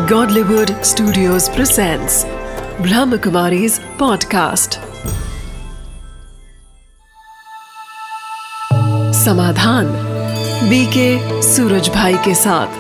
Godlywood Studios presents Brahmakumari's podcast. Samadhan BK Suraj भाई के साथ।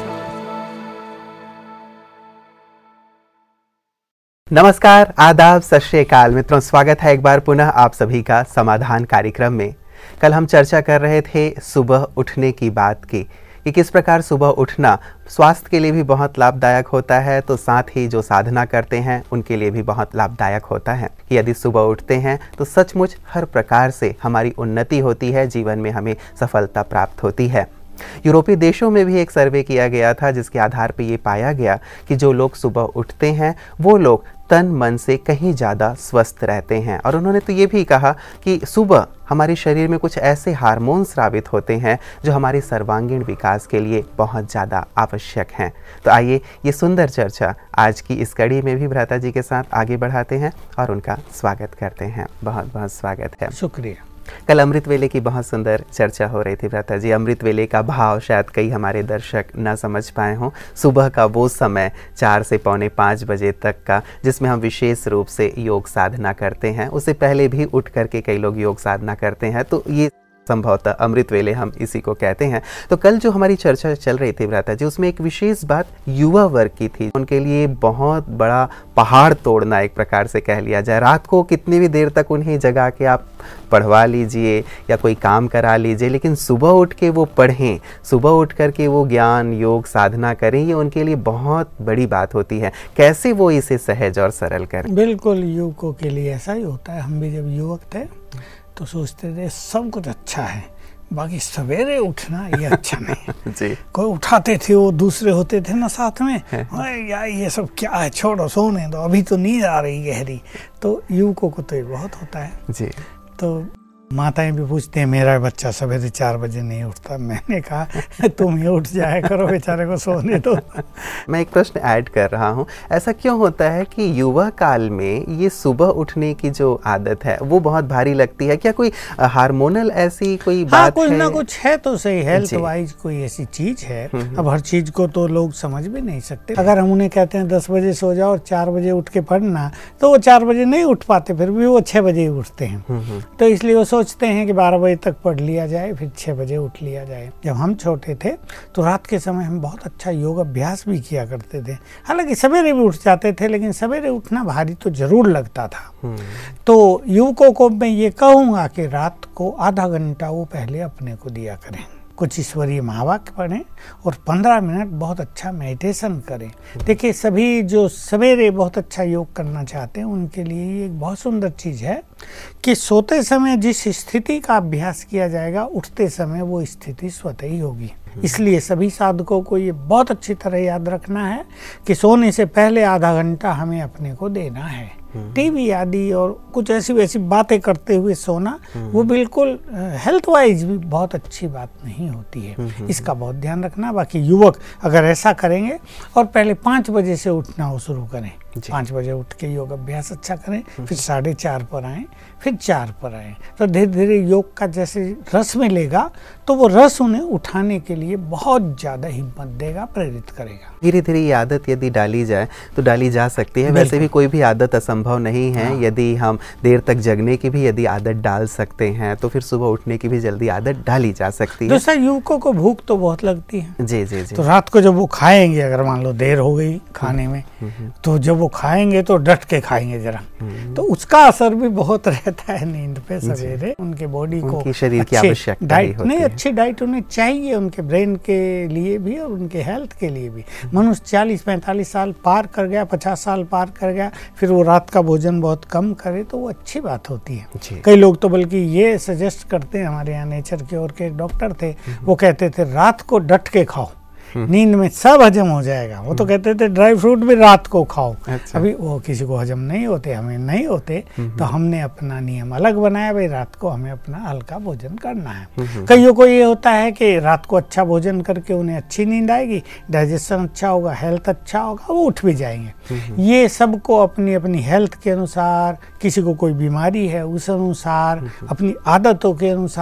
नमस्कार, आदाब, सत श्री अकाल मित्रों, स्वागत है एक बार पुनः आप सभी का समाधान कार्यक्रम में। कल हम चर्चा कर रहे थे सुबह उठने की बात की कि किस प्रकार सुबह उठना स्वास्थ्य के लिए भी बहुत लाभदायक होता है, तो साथ ही जो साधना करते हैं उनके लिए भी बहुत लाभदायक होता है कि यदि सुबह उठते हैं तो सचमुच हर प्रकार से हमारी उन्नति होती है, जीवन में हमें सफलता प्राप्त होती है। यूरोपीय देशों में भी एक सर्वे किया गया था जिसके आधार पर ये पाया गया कि जो लोग सुबह उठते हैं वो लोग तन मन से कहीं ज़्यादा स्वस्थ रहते हैं। और उन्होंने तो ये भी कहा कि सुबह हमारे शरीर में कुछ ऐसे हार्मोन स्रावित होते हैं जो हमारे सर्वांगीण विकास के लिए बहुत ज़्यादा आवश्यक हैं। तो आइए ये सुंदर चर्चा आज की इस कड़ी में भी भ्राता जी के साथ आगे बढ़ाते हैं और उनका स्वागत करते हैं। बहुत बहुत स्वागत है। शुक्रिया। कल अमृत वेले की बहुत सुंदर चर्चा हो रही थी भ्राता जी। अमृत वेले का भाव शायद कई हमारे दर्शक न समझ पाए हों। सुबह का वो समय 4 से पौने 5 बजे तक का जिसमें हम विशेष रूप से योग साधना करते हैं, उससे पहले भी उठ करके कई लोग योग साधना करते हैं, तो ये संभवतः अमृत वेले हम इसी को कहते हैं। तो कल जो हमारी चर्चा चल रही थी भ्राता जी, उसमें एक विशेष बात युवा वर्ग की थी। उनके लिए बहुत बड़ा पहाड़ तोड़ना एक प्रकार से कह लिया जाए। रात को कितनी भी देर तक उन्हें जगा के आप पढ़वा लीजिए या कोई काम करा लीजिए, लेकिन सुबह उठ के वो पढ़ें, सुबह उठ करके वो ज्ञान योग साधना करें, ये उनके लिए बहुत बड़ी बात होती है। कैसे वो इसे सहज और सरल करें? बिल्कुल, युवकों के लिए ऐसा ही होता है। हम भी जब युवक थे तो सोचते थे सब कुछ अच्छा है, बाकी सवेरे उठना ये अच्छा नहीं जी। कोई उठाते थे, वो दूसरे होते थे ना साथ में, यार ये सब क्या है, छोड़ो, सोने दो, अभी तो नींद आ रही गहरी। तो युवकों को तो ये बहुत होता है जी। तो माताएं भी पूछते हैं, मेरा बच्चा सवेरे 4 बजे नहीं उठता। मैंने कहा तुम ही उठ जाया करो, बेचारे को सोने दो। मैं एक प्रश्न ऐड कर रहा हूँ, ऐसा क्यों होता है कि युवा काल में ये सुबह उठने की जो आदत है वो बहुत भारी लगती है? क्या कोई हार्मोनल ऐसी कोई बात कुछ है? ना कुछ है तो सही, हेल्थ वाइज कोई ऐसी चीज है। अब हर चीज को तो लोग समझ भी नहीं सकते। अगर हम उन्हें कहते हैं 10 बजे सो जाओ और 4 बजे उठ के पढ़ना, तो वो 4 बजे नहीं उठ पाते, फिर भी वो 6 बजे ही उठते हैं। तो इसलिए वो सोचते हैं कि 12 बजे तक पढ़ लिया जाए, फिर 6 बजे उठ लिया जाए। जब हम छोटे थे तो रात के समय हम बहुत अच्छा योग अभ्यास भी किया करते थे। हालांकि सवेरे भी उठ जाते थे, लेकिन सवेरे उठना भारी तो जरूर लगता था। तो युवकों को मैं ये कहूँगा कि रात को आधा घंटा वो पहले अपने को दिया करें, कुछ ईश्वरीय महावाक्य पढ़ें और 15 मिनट बहुत अच्छा मेडिटेशन करें। देखिए, सभी जो सवेरे बहुत अच्छा योग करना चाहते हैं उनके लिए ये एक बहुत सुंदर चीज़ है कि सोते समय जिस स्थिति का अभ्यास किया जाएगा, उठते समय वो स्थिति स्वतः ही होगी। इसलिए सभी साधकों को ये बहुत अच्छी तरह याद रखना है कि सोने से पहले आधा घंटा हमें अपने को देना है। टीवी आदि और कुछ ऐसी वैसी बातें करते हुए सोना वो बिल्कुल हेल्थ वाइज भी बहुत अच्छी बात नहीं होती है। इसका बहुत ध्यान रखना। बाकी युवक अगर ऐसा करेंगे और पहले 5 बजे से उठना हो शुरू करें, 5 बजे उठ के योग अभ्यास अच्छा करें, फिर 4:30 पर आएँ, फिर 4 पर आएँ, तो धीरे धीरे योग का जैसे रस मिलेगा तो वो रस उन्हें उठाने के लिए बहुत ज़्यादा हिम्मत देगा, प्रेरित करेगा। धीरे धीरे ये आदत यदि डाली जाए तो डाली जा सकती है। वैसे भी कोई भी आदत असंभव नहीं है। यदि हम देर तक जगने की भी यदि आदत डाल सकते हैं तो फिर सुबह उठने की भी जल्दी आदत डाली जा सकती है। दूसरा, युवकों को भूख तो बहुत लगती है। जी जी जी। तो रात को जब वो खाएंगे, अगर मान लो देर हो गई खाने में, तो जब वो खाएंगे तो डट के खाएंगे जरा, तो उसका असर भी बहुत रहता है नींद पे सवेरे। उनके बॉडी को शरीर की आवश्यकता डाइट नहीं, अच्छी डाइट उन्हें चाहिए, उनके ब्रेन के लिए भी और उनके हेल्थ के लिए भी। मनुष्य 40-45 साल पार कर गया, 50 साल पार कर गया, फिर वो रात का भोजन बहुत कम करे तो वो अच्छी बात होती है। कई लोग तो बल्कि ये सजेस्ट करते हैं, हमारे यहाँ नेचर के और के एक डॉक्टर थे, वो कहते थे रात को डट के खाओ, नींद में सब हजम हो जाएगा। वो तो कहते थे ड्राई फ्रूट भी रात को खाओ। अच्छा। अभी वो किसी को हजम नहीं होते, हमें नहीं होते, तो हमने अपना नियम अलग बनाया, भाई रात को हमें अपना हल्का भोजन करना है। कईयों को ये होता है कि रात को अच्छा भोजन करके उन्हें अच्छी नींद आएगी, डाइजेशन अच्छा होगा, हेल्थ अच्छा होगा, वो उठ भी जाएंगे। ये सबको अपनी अपनी हेल्थ के अनुसार, किसी को कोई बीमारी है उस अनुसार, अपनी आदतों के अनुसार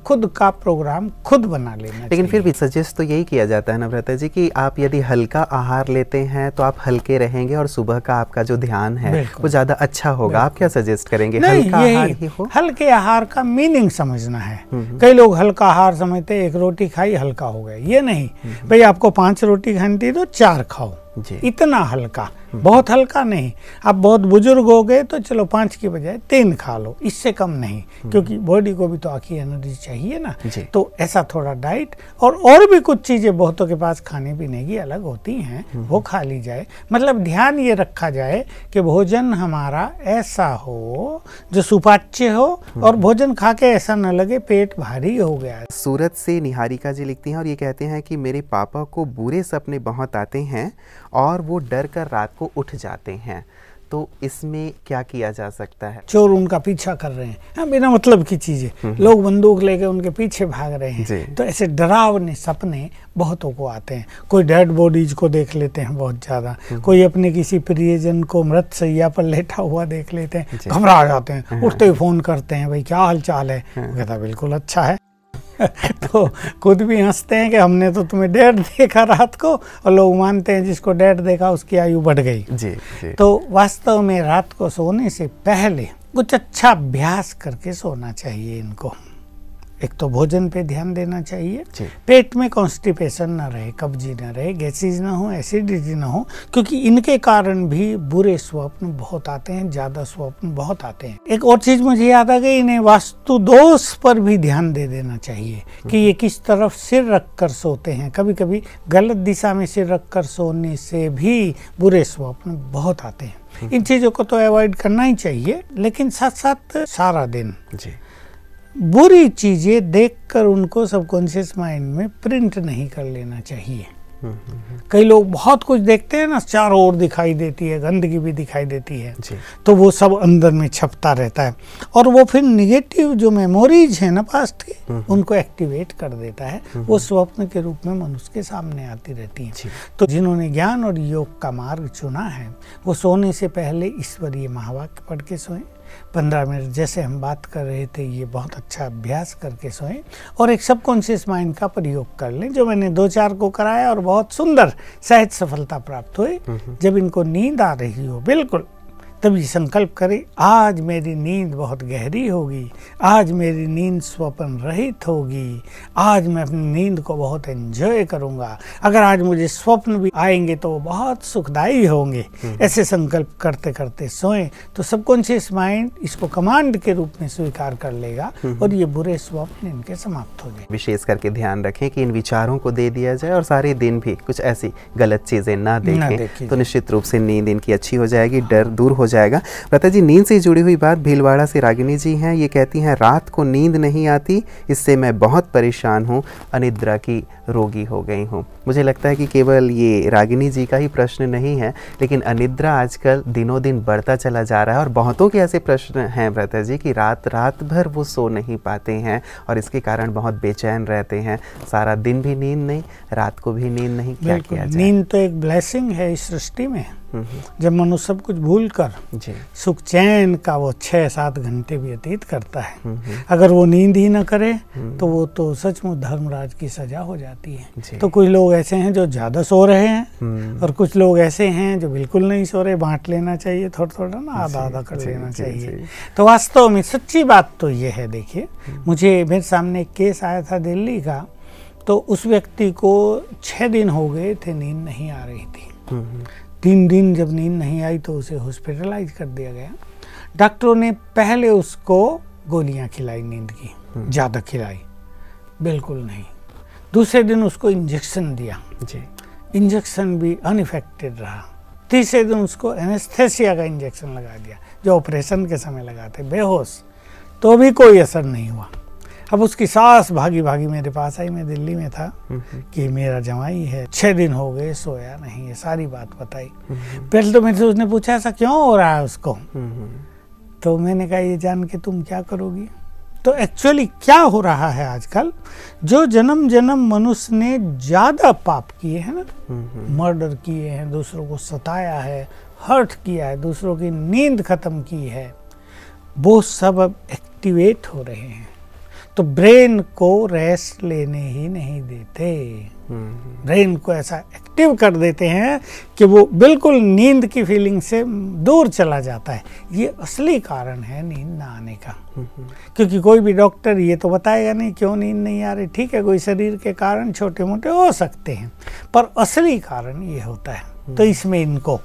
खुद का प्रोग्राम खुद बना लेना चाहिए। लेकिन फिर भी सजेस्ट तो यही किया जाता है ना व्रता जी कि आप यदि हल्का आहार लेते हैं तो आप हल्के रहेंगे और सुबह का आपका जो ध्यान है वो ज्यादा अच्छा होगा। आप क्या सजेस्ट करेंगे? हल्का आहार ही हो? हल्के आहार का मीनिंग समझना है। कई लोग हल्का आहार समझते हैं एक रोटी खाई हल्का हो गया, ये नहीं भाई। आपको 5 रोटी खानी थी तो 4 खाओ, इतना हल्का, बहुत हल्का नहीं। आप बहुत बुजुर्ग हो गए तो चलो 5 की बजाय 3 खा लो, इससे कम नहीं, क्योंकि बॉडी को भी तो आखिर एनर्जी चाहिए ना। तो ऐसा थोड़ा डाइट और भी कुछ चीजें बहुतों के पास खाने पीने की अलग होती हैं, वो खा ली जाए। मतलब ध्यान ये रखा जाए कि भोजन हमारा ऐसा हो जो सुपाच्य हो और भोजन खा के ऐसा न लगे पेट भारी हो गया है। सूरत से निहारिका जी लिखती हैं और ये कहते हैं कि मेरे पापा को बुरे सपने बहुत आते हैं और वो डर कर रात को उठ जाते हैं, तो इसमें क्या किया जा सकता है? चोर उनका पीछा कर रहे हैं, बिना मतलब की चीजें, लोग बंदूक लेके उनके पीछे भाग रहे हैं, तो ऐसे डरावने सपने बहुतों को आते हैं। कोई डेड बॉडीज को देख लेते हैं बहुत ज्यादा, कोई अपने किसी प्रियजन को मृत शैया पर लेटा हुआ देख लेते हैं, घबरा जाते हैं, उठते ही फोन करते हैं, भाई क्या हाल चाल है? कहता बिल्कुल अच्छा है। तो खुद भी हंसते हैं कि हमने तो तुम्हें डेड देखा रात को, और लोग मानते हैं जिसको डेड देखा उसकी आयु बढ़ गई। जी। तो वास्तव में रात को सोने से पहले कुछ अच्छा अभ्यास करके सोना चाहिए इनको। एक तो भोजन पे ध्यान देना चाहिए, पेट में कॉन्स्टिपेशन ना रहे, कब्जी ना रहे, गैसेज ना हो, एसिडिटी ना हो, क्योंकि इनके कारण भी बुरे स्वप्न बहुत आते हैं, ज्यादा स्वप्न बहुत आते हैं। एक और चीज मुझे याद आ गई, इन्हें वास्तु दोष पर भी ध्यान दे देना चाहिए कि ये किस तरफ सिर रख कर सोते हैं। कभी कभी गलत दिशा में सिर रख कर सोने से भी बुरे स्वप्न बहुत आते हैं। इन चीजों को तो अवॉइड करना ही चाहिए, लेकिन साथ साथ सारा दिन बुरी चीजें देखकर उनको सबकॉन्शियस माइंड में प्रिंट नहीं कर लेना चाहिए। कई लोग बहुत कुछ देखते हैं ना, चारों ओर दिखाई देती है, गंदगी भी दिखाई देती है, तो वो सब अंदर में छपता रहता है और वो फिर निगेटिव जो मेमोरीज है ना पास्ट की, उनको एक्टिवेट कर देता है। वो स्वप्न के रूप में मनुष्य के सामने आती रहती है। तो जिन्होंने ज्ञान और योग का मार्ग चुना है, वो सोने से पहले ईश्वरीय महावाक्य पढ़ के सोएं। 15 मिनट जैसे हम बात कर रहे थे, ये बहुत अच्छा अभ्यास करके सोएं और एक सबकॉन्शियस माइंड का प्रयोग कर लें, जो मैंने 2-4 को कराया और बहुत सुंदर सहज सफलता प्राप्त हुई। जब इनको नींद आ रही हो बिल्कुल, तभी संकल्प करें, आज मेरी नींद बहुत गहरी होगी, आज मेरी नींद स्वप्न रहित होगी, आज मैं अपनी नींद को बहुत एंजॉय करूंगा। अगर आज मुझे स्वप्न भी आएंगे तो वो बहुत सुखदायी होंगे। ऐसे संकल्प करते करते सोएं तो सबकॉन्शियस माइंड इसको कमांड के रूप में स्वीकार कर लेगा और ये बुरे स्वप्न इनके समाप्त हो जाएंगे। विशेष करके ध्यान रखें कि इन विचारों को दे दिया जाए और सारे दिन भी कुछ ऐसी गलत चीजें ना देखें, तो निश्चित रूप से नींद इनकी अच्छी हो जाएगी, डर दूर हो जाएगा। व्रता जी, नींद से जुड़ी हुई बात भीलवाड़ा से रागिनी जी हैं, ये कहती हैं रात को नींद नहीं आती, इससे मैं बहुत परेशान हूँ, अनिद्रा की रोगी हो गई हूँ। मुझे लगता है कि केवल ये रागिनी जी का ही प्रश्न नहीं है, लेकिन अनिद्रा आजकल दिनों दिन बढ़ता चला जा रहा है और बहुतों के ऐसे प्रश्न हैं व्रता जी कि रात भर वो सो नहीं पाते हैं और इसके कारण बहुत बेचैन रहते हैं। सारा दिन भी नींद नहीं, रात को भी नींद नहीं, क्या किया जाए? नींद तो एक ब्लेसिंग है इस सृष्टि में। जब मनुष्य सब कुछ भूल कर सुख चैन का वो 6-7 घंटे व्यतीत करता है, अगर वो नींद ही ना करे तो वो तो सचमुच धर्मराज की सजा हो जाती है। तो कुछ लोग ऐसे हैं जो ज्यादा सो रहे हैं और कुछ लोग ऐसे हैं जो बिल्कुल नहीं सो रहे। बांट लेना चाहिए, थोड़ा थोड़ा ना, आधा कर लेना चाहिए। तो वास्तव में सच्ची बात तो ये है, देखिए मुझे मेरे सामने एक केस आया था दिल्ली का, तो उस व्यक्ति को 6 दिन हो गए थे नींद नहीं आ रही थी। 3 दिन जब नींद नहीं आई तो उसे हॉस्पिटलाइज कर दिया गया। डॉक्टरों ने पहले उसको गोलियां खिलाई, नींद की ज़्यादा खिलाई, बिल्कुल नहीं। दूसरे दिन उसको इंजेक्शन दिया, इंजेक्शन भी अनइफेक्टेड रहा। तीसरे दिन उसको एनेस्थेसिया का इंजेक्शन लगा दिया, जो ऑपरेशन के समय लगाते, बेहोश, तो भी कोई असर नहीं हुआ। अब उसकी सास भागी भागी मेरे पास आई, मैं दिल्ली में था, कि मेरा जवाई है 6 दिन हो गए सोया नहीं, ये सारी बात बताई। पहले तो मेरे से उसने पूछा ऐसा क्यों हो रहा है उसको, तो मैंने कहा ये जान के तुम क्या करोगी। तो एक्चुअली क्या हो रहा है आजकल, जो जन्म जन्म मनुष्य ने ज्यादा पाप किए हैं ना, मर्डर किए हैं, दूसरों को सताया है, हर्ट किया है, दूसरों की नींद खत्म की है, वो सब अब एक्टिवेट हो रहे हैं। तो ब्रेन को रेस्ट लेने ही नहीं देते। ब्रेन को ऐसा एक्टिव कर देते हैं कि वो बिल्कुल नींद की फीलिंग से दूर चला जाता है। ये असली कारण है नींद ना आने का। क्योंकि कोई भी डॉक्टर ये तो बताएगा नहीं क्यों नींद नहीं आ रही। ठीक है, कोई शरीर के कारण छोटे मोटे हो सकते हैं, पर असली कारण ये होता है। तो इसमें इनको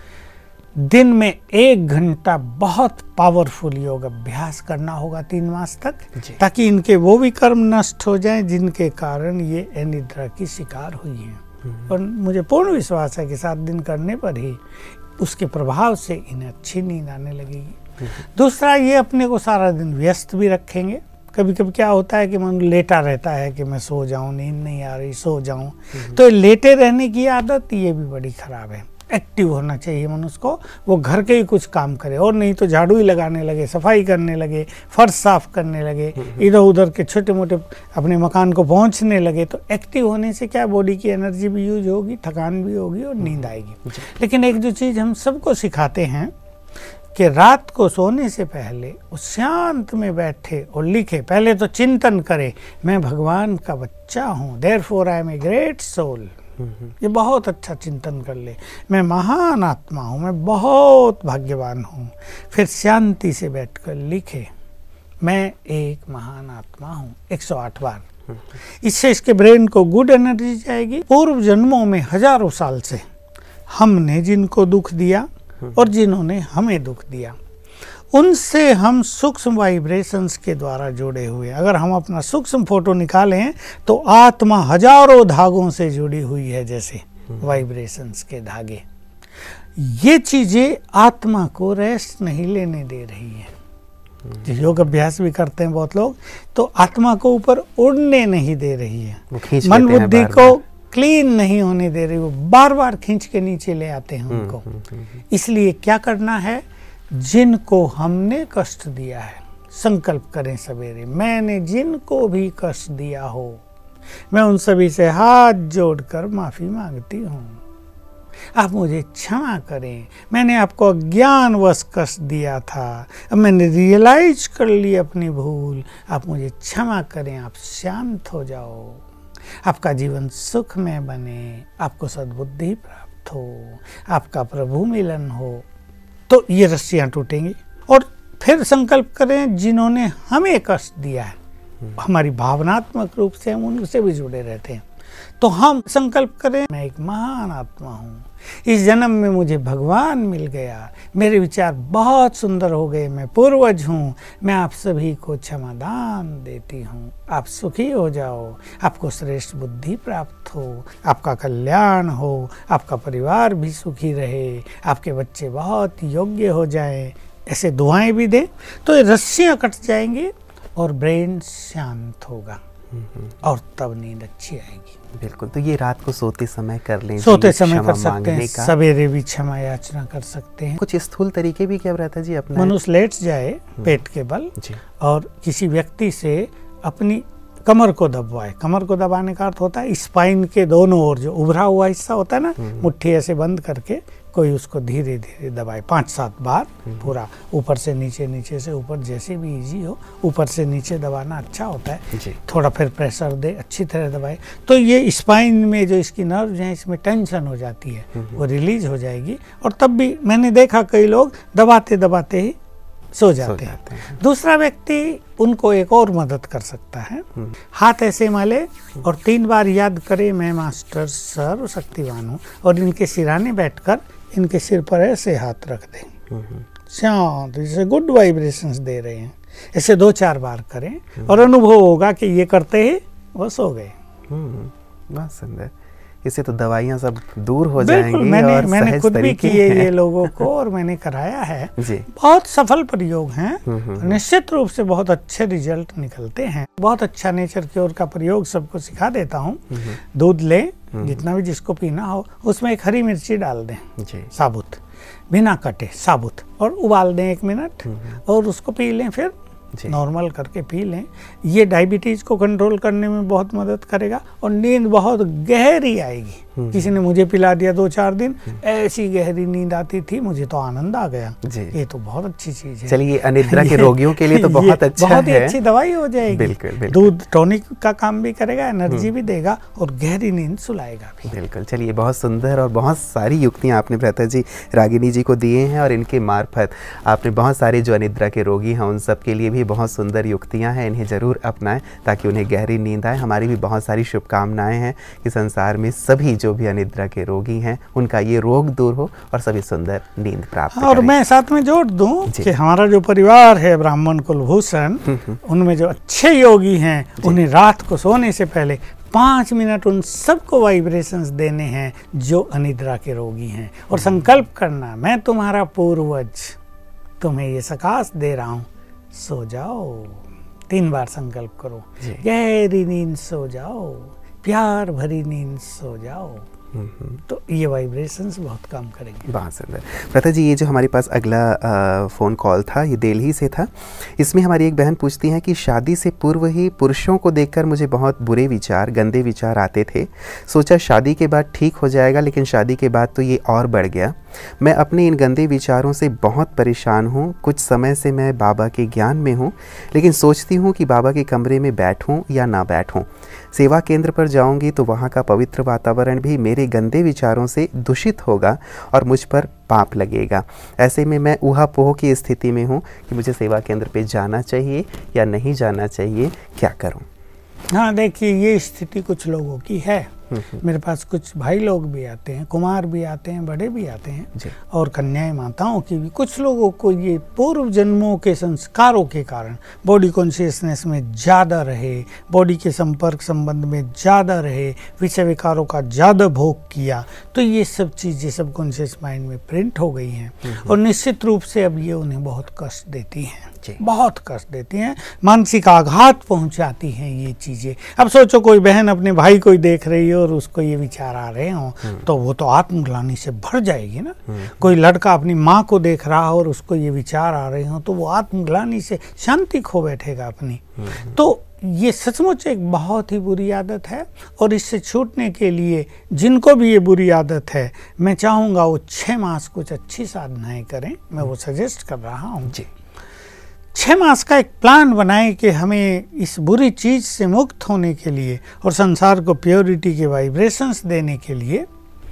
दिन में 1 घंटा बहुत पावरफुल योग अभ्यास करना होगा 3 मास तक, ताकि इनके वो भी कर्म नष्ट हो जाएं जिनके कारण ये अनिद्रा की शिकार हुई हैं। और मुझे पूर्ण विश्वास है कि 7 दिन करने पर ही उसके प्रभाव से इन्हें अच्छी नींद आने लगेगी। दूसरा, ये अपने को सारा दिन व्यस्त भी रखेंगे। कभी कभी क्या होता है कि मन लेटा रहता है कि मैं सो जाऊं, नींद नहीं आ रही, सो जाऊं। तो लेटे रहने की आदत ये भी बड़ी खराब है। एक्टिव होना चाहिए मनुष्य को, वो घर के ही कुछ काम करे, और नहीं तो झाड़ू ही लगाने लगे, सफाई करने लगे, फर्श साफ करने लगे, इधर उधर के छोटे मोटे अपने मकान को पहुंचने लगे। तो एक्टिव होने से क्या, बॉडी की एनर्जी भी यूज होगी, थकान भी होगी और नींद आएगी। लेकिन एक जो चीज़ हम सबको सिखाते हैं कि रात को सोने से पहले वो शांत में बैठे और लिखे। पहले तो चिंतन करे, मैं भगवान का बच्चा हूँ, therefore I am a great soul. ये बहुत अच्छा चिंतन कर ले, मैं महान आत्मा हूँ, मैं बहुत भाग्यवान हूँ। फिर शांति से बैठकर लिखे, मैं एक महान आत्मा हूँ, 108 बार। इससे इसके ब्रेन को गुड एनर्जी जाएगी। पूर्व जन्मों में हजारों साल से हमने जिनको दुख दिया और जिन्होंने हमें दुख दिया, उनसे हम सूक्ष्म वाइब्रेशंस के द्वारा जुड़े हुए। अगर हम अपना सूक्ष्म फोटो निकालें तो आत्मा हजारों धागों से जुड़ी हुई है, जैसे वाइब्रेशंस के धागे। ये चीजें आत्मा को रेस्ट नहीं लेने दे रही है। योग अभ्यास भी करते हैं बहुत लोग, तो आत्मा को ऊपर उड़ने नहीं दे रही है, मन बुद्धि को क्लीन नहीं होने दे रही, वो बार बार खींच के नीचे ले आते हैं उनको। इसलिए क्या करना है, जिनको हमने कष्ट दिया है, संकल्प करें सवेरे, मैंने जिनको भी कष्ट दिया हो, मैं उन सभी से हाथ जोड़कर माफी मांगती हूँ, आप मुझे क्षमा करें। मैंने आपको अज्ञानवश कष्ट दिया था, अब मैंने रियलाइज कर ली अपनी भूल, आप मुझे क्षमा करें, आप शांत हो जाओ, आपका जीवन सुखमय बने, आपको सद्बुद्धि प्राप्त हो, आपका प्रभु मिलन हो। तो ये रस्सियां टूटेंगी। और फिर संकल्प करें, जिन्होंने हमें कष्ट दिया है, हमारी भावनात्मक रूप से हम उनसे भी जुड़े रहते हैं, तो हम संकल्प करें, मैं एक महान आत्मा हूँ, इस जन्म में मुझे भगवान मिल गया, मेरे विचार बहुत सुंदर हो गए, मैं पूर्वज हूँ, मैं आप सभी को क्षमादान देती हूँ, आप सुखी हो जाओ, आपको श्रेष्ठ बुद्धि प्राप्त हो, आपका कल्याण हो, आपका परिवार भी सुखी रहे, आपके बच्चे बहुत योग्य हो जाएं। ऐसे दुआएं भी दें तो ये रस्सियाँ कट जाएंगी और ब्रेन शांत होगा और तब नींद अच्छी आएगी। बिल्कुल। तो ये रात को सोते समय कर लें, सोते समय कर सकते हैं, सवेरे भी क्षमा याचना कर सकते हैं। कुछ स्थूल तरीके भी क्या रहता है जी अपना? मनुष्य लेट जाए पेट के बल और किसी व्यक्ति से अपनी कमर को दबाए। कमर को दबाने का अर्थ होता है स्पाइन के दोनों ओर जो उभरा हुआ हिस्सा होता है ना, मुट्ठी ऐसे बंद करके कोई उसको धीरे धीरे दबाए 5-7 बार पूरा, ऊपर से नीचे, नीचे से ऊपर, जैसे भी इजी हो, ऊपर से नीचे दबाना अच्छा होता है। थोड़ा फिर प्रेशर दे, अच्छी तरह दबाए, तो ये स्पाइन में जो इसकी नर्व हैं इसमें टेंशन हो जाती है, वो रिलीज हो जाएगी। और तब भी मैंने देखा कई लोग दबाते दबाते ही सो जाते हैं। दूसरा व्यक्ति उनको एक और मदद कर सकता है, हाथ ऐसे माले और 3 बार याद करे, मैं मास्टर सर्वशक्तिवान हूँ, और इनके सिराने बैठकर इनके सिर पर ऐसे हाथ रख दें, शांत, जैसे गुड वाइब्रेशंस दे रहे हैं। ऐसे 2-4 बार करें और अनुभव होगा कि ये करते ही वो सो गए। बहुत सुंदर। इससे तो दवाइयाँ सब दूर हो जाएंगी। मैंने खुद भी किए ये लोगों को और मैंने कराया है जी। बहुत सफल प्रयोग हैं, निश्चित रूप से बहुत अच्छे रिजल्ट निकलते हैं। बहुत अच्छा नेचर क्योर का प्रयोग सबको सिखा देता हूँ। दूध लें, जितना भी जिसको पीना हो, उसमें एक हरी मिर्ची डाल दें साबुत, बिना कटे साबुत, और उबाल दें 1 मिनट और उसको पी लें। फिर नॉर्मल करके पी लें। ये डायबिटीज को कंट्रोल करने में बहुत मदद करेगा और नींद बहुत गहरी आएगी। किसी ने मुझे पिला दिया 2-4 दिन, ऐसी गहरी नींद आती थी, मुझे तो आनंद आ गया। ये तो बहुत अच्छी चीज है। चलिए, अनिद्रा के रोगियों के लिए तो बहुत अच्छा बहुत है। ही अच्छी दवाई हो जाएगी। बिल्कुल। दूध टॉनिक का काम भी करेगा, एनर्जी भी देगा और गहरी नींद सुलाएगा भी। बिल्कुल। चलिए, बहुत सुंदर और बहुत सारी युक्तियाँ आपने भ्राता जी रागिनी जी को दिए हैं और इनके मार्फत आपने बहुत सारे जो अनिद्रा के रोगी हैं उन सब के लिए भी बहुत सुंदर युक्तियाँ हैं। इन्हें ज़रूर अपनाएं ताकि उन्हें गहरी नींद आए। हमारी भी बहुत सारी शुभकामनाएं हैं कि संसार में सभी जो भी अनिद्रा के रोगी हैं उनका ये रोग दूर हो और सभी सुंदर नींद प्राप्त करें। और मैं साथ में जोड़ दूं कि हमारा जो परिवार है ब्राह्मण कुलभूषण, उनमें जो अच्छे योगी हैं उन्हें रात को सोने से पहले 5 मिनट उन सबको वाइब्रेशंस देने हैं जो अनिद्रा के रोगी हैं और संकल्प करना, मैं तुम्हारा पूर्वज तुम्हें ये सकाश दे रहा हूँ, सो जाओ। 3 बार संकल्प करो, गहरी नींद सो जाओ, प्यार भरी नींद सो जाओ। तो ये वाइब्रेशंस बहुत काम करेंगे। बहुत सुंदर। प्रथा जी, ये जो हमारे पास अगला फ़ोन कॉल था ये दिल्ली से था। इसमें हमारी एक बहन पूछती हैं कि शादी से पूर्व ही पुरुषों को देखकर मुझे बहुत बुरे विचार, गंदे विचार आते थे। सोचा शादी के बाद ठीक हो जाएगा, लेकिन शादी के बाद तो ये और बढ़ गया। मैं अपने इन गंदे विचारों से बहुत परेशान हूँ। कुछ समय से मैं बाबा के ज्ञान में हूँ, लेकिन सोचती हूँ कि बाबा के कमरे में बैठूँ या ना बैठूँ। सेवा केंद्र पर जाऊँगी तो वहाँ का पवित्र वातावरण भी मेरे गंदे विचारों से दूषित होगा और मुझ पर पाप लगेगा। ऐसे में मैं ऊहापोह की स्थिति में हूँ कि मुझे सेवा केंद्र पे जाना चाहिए या नहीं जाना चाहिए, क्या करूँ? हाँ, देखिए, ये स्थिति कुछ लोगों की है। मेरे पास कुछ भाई लोग भी आते हैं, कुमार भी आते हैं, बड़े भी आते हैं और कन्याएं माताओं की भी। कुछ लोगों को ये पूर्व जन्मों के संस्कारों के कारण बॉडी कॉन्शियसनेस में ज़्यादा रहे, बॉडी के संपर्क संबंध में ज़्यादा रहे, विषय विकारों का ज़्यादा भोग किया, तो ये सब चीज़ें सब कॉन्शियस माइंड में प्रिंट हो गई हैं और निश्चित रूप से अब ये उन्हें बहुत कष्ट देती हैं, बहुत कष्ट देती हैं, मानसिक आघात पहुंचाती हैं ये चीज़ें। अब सोचो कोई बहन अपने भाई को ही देख रही है और उसको ये विचार आ रहे हों तो वो तो आत्मग्लानि से भर जाएगी ना। कोई लड़का अपनी माँ को देख रहा हो और उसको ये विचार आ रहे हों तो वो आत्मग्लानि से शांति खो बैठेगा अपनी। तो ये सचमुच एक बहुत ही बुरी आदत है और इससे छूटने के लिए जिनको भी ये बुरी आदत है, मैं चाहूँगा वो 6 मास कुछ अच्छी साधनाएं करें। मैं वो सजेस्ट कर रहा हूँ। 6 मास का एक प्लान बनाएं कि हमें इस बुरी चीज़ से मुक्त होने के लिए और संसार को प्योरिटी के वाइब्रेशंस देने के लिए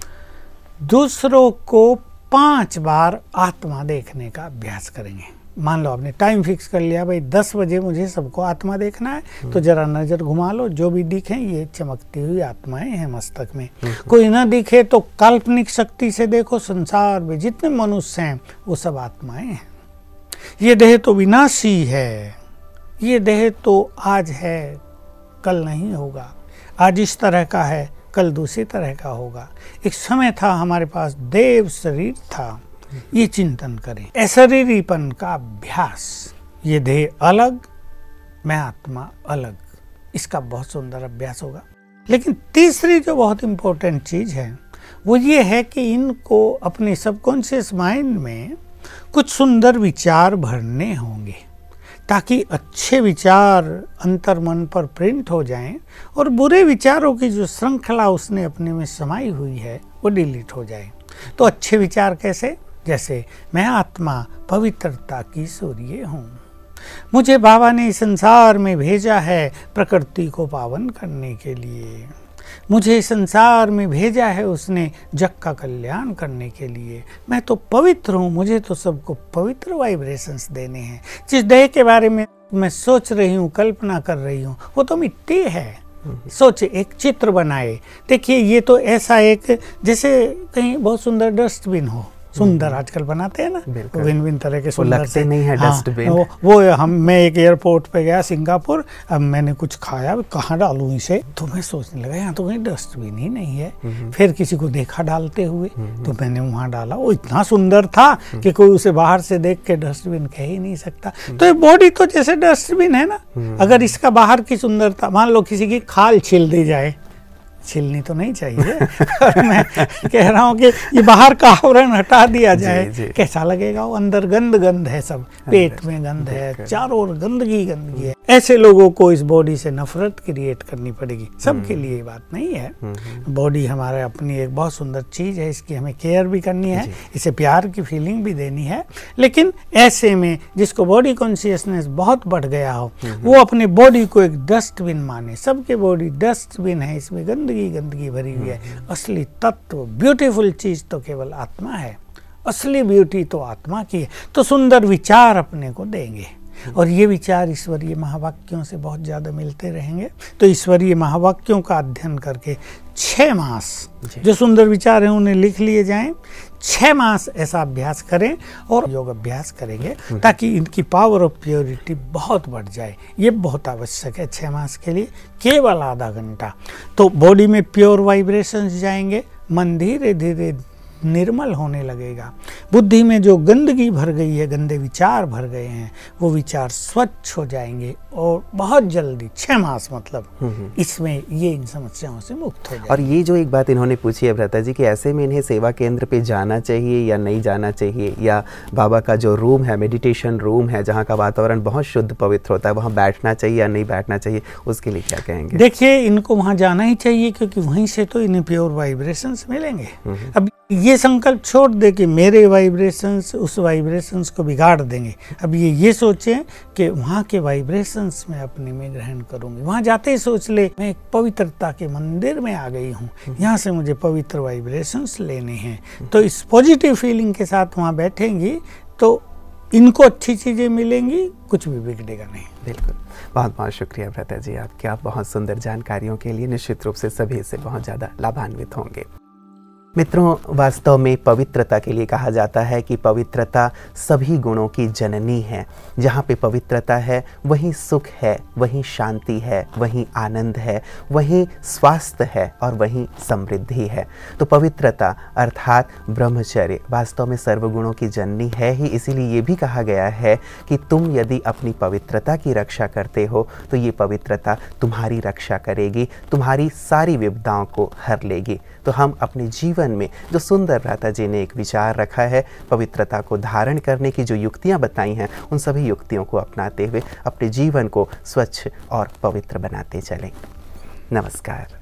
दूसरों को 5 बार आत्मा देखने का अभ्यास करेंगे। मान लो आपने टाइम फिक्स कर लिया, भाई 10 बजे मुझे सबको आत्मा देखना है, तो जरा नज़र घुमा लो, जो भी दिखे ये चमकती हुई आत्माएं हैं मस्तक में। कोई ना दिखे तो काल्पनिक शक्ति से देखो, संसार में जितने मनुष्य हैं वो सब आत्माएं हैं। ये देह तो विनाशी है, ये देह तो आज है कल नहीं होगा, आज इस तरह का है कल दूसरी तरह का होगा। एक समय था हमारे पास देव शरीर था, ये चिंतन करें। अशरीरीपन का अभ्यास, ये देह अलग मैं आत्मा अलग, इसका बहुत सुंदर अभ्यास होगा। लेकिन तीसरी जो बहुत इम्पोर्टेंट चीज़ है वो ये है कि इनको अपने सबकॉन्शियस माइंड में कुछ सुंदर विचार भरने होंगे ताकि अच्छे विचार अंतर मन पर प्रिंट हो जाएं और बुरे विचारों की जो श्रृंखला उसने अपने में समाई हुई है वो डिलीट हो जाए। तो अच्छे विचार कैसे? जैसे मैं आत्मा पवित्रता की सूर्य हूँ, मुझे बाबा ने इस संसार में भेजा है प्रकृति को पावन करने के लिए, मुझे इस संसार में भेजा है उसने जग का कल्याण करने के लिए, मैं तो पवित्र हूँ, मुझे तो सबको पवित्र वाइब्रेशंस देने हैं। जिस देह के बारे में मैं सोच रही हूँ, कल्पना कर रही हूँ, वो तो मिट्टी है। सोचे, एक चित्र बनाए। देखिए ये तो ऐसा एक जैसे कहीं बहुत सुंदर डस्टबिन हो, सुंदर आजकल बनाते हैं ना भिन्न भिन्न तरह के सुंदर से, नहीं है डस्टबिन। वो मैं एक एयरपोर्ट पे गया सिंगापुर, अब मैंने कुछ खाया, कहाँ डालूं इसे, तो मैं सोचने लगा यहाँ तो कहीं डस्टबिन ही नहीं है। फिर किसी को देखा डालते हुए तो मैंने वहाँ डाला, वो इतना सुंदर था कि कोई उसे बाहर से देख के डस्टबिन कह ही नहीं सकता। तो ये बॉडी तो जैसे डस्टबिन है ना, अगर इसका बाहर की सुंदरता, मान लो किसी की खाल छील दी जाए, छिलनी तो नहीं चाहिए और मैं कह रहा हूँ कि ये बाहर का आवरण हटा दिया जाए, कैसा लगेगा? वो अंदर गंद है, सब पेट में गंद है, चारों ओर गंदगी है। ऐसे लोगों को इस बॉडी से नफरत क्रिएट करनी पड़ेगी। सबके लिए ये बात नहीं है। बॉडी हमारे अपनी एक बहुत सुंदर चीज है, इसकी हमें केयर भी करनी है, इसे प्यार की फीलिंग भी देनी है। लेकिन ऐसे में जिसको बॉडी कॉन्शियसनेस बहुत बढ़ गया हो, वो अपने बॉडी को एक डस्टबिन माने। सबके बॉडी डस्टबिन है, इसमें गंदगी भरी हुई है। असली तत्व, ब्यूटीफुल चीज तो केवल आत्मा है। असली ब्यूटी तो आत्मा की है। तो सुंदर विचार अपने को देंगे और ये विचार ईश्वरीय महावाक्यों से बहुत ज़्यादा मिलते रहेंगे। तो ईश्वरीय महावाक्यों का अध्ययन करके 6 मास जो सुंदर विचार हैं उन्हें लिख लिए जाएं। 6 मास ऐसा अभ्यास करें और योग अभ्यास करेंगे ताकि इनकी पावर ऑफ प्योरिटी बहुत बढ़ जाए। ये बहुत आवश्यक है 6 मास के लिए, केवल आधा घंटा। तो बॉडी में प्योर वाइब्रेशंस जाएंगे, मन धीरे धीरे निर्मल होने लगेगा। बुद्धि में जो गंदगी भर गई है, गंदे विचार भर गए हैं, वो विचार स्वच्छ हो जाएंगे और बहुत जल्दी 6 मास मतलब इसमें ये इन समस्याओं से मुक्त हो जाएंगे। और ये जो एक बात इन्होंने पूछी है भ्राता जी कि ऐसे में इन्हें सेवा केंद्र पे जाना चाहिए या नहीं जाना चाहिए, या बाबा का जो रूम है, मेडिटेशन रूम है, जहाँ का वातावरण बहुत शुद्ध पवित्र होता है, वहाँ बैठना चाहिए या नहीं बैठना चाहिए, उसके लिए क्या कहेंगे? देखिए, इनको वहाँ जाना ही चाहिए क्योंकि वहीं से तो इन्हें प्योर वाइब्रेशंस मिलेंगे। अब ये संकल्प छोड़ दे कि मेरे वाइब्रेशंस उस वाइब्रेशंस को बिगाड़ देंगे। अब ये सोचें कि वहाँ के वाइब्रेशंस मैं अपने में ग्रहण करूँगी। वहाँ जाते ही सोच ले मैं एक पवित्रता के मंदिर में आ गई हूँ, यहाँ से मुझे पवित्र वाइब्रेशंस लेने हैं। तो इस पॉजिटिव फीलिंग के साथ वहाँ बैठेंगी तो इनको अच्छी चीज़ें मिलेंगी, कुछ भी बिगड़ेगा नहीं। बिल्कुल। बहुत बहुत शुक्रिया भ्राता जी आपके, आप बहुत सुंदर जानकारियों के लिए। निश्चित रूप से सभी इससे बहुत ज़्यादा लाभान्वित होंगे। मित्रों, वास्तव में पवित्रता के लिए कहा जाता है कि पवित्रता सभी गुणों की जननी है। जहाँ पे पवित्रता है वहीं सुख है, वहीं शांति है, वहीं आनंद है, वहीं स्वास्थ्य है और वहीं समृद्धि है। तो पवित्रता अर्थात ब्रह्मचर्य वास्तव में सर्वगुणों की जननी है ही। इसीलिए ये भी कहा गया है कि तुम यदि अपनी पवित्रता की रक्षा करते हो तो ये पवित्रता तुम्हारी रक्षा करेगी, तुम्हारी सारी विपदाओं को हर लेगी। तो हम अपने जीवन में जो सुंदर भ्राता जी ने एक विचार रखा है, पवित्रता को धारण करने की जो युक्तियां बताई हैं, उन सभी युक्तियों को अपनाते हुए अपने जीवन को स्वच्छ और पवित्र बनाते चलें। नमस्कार।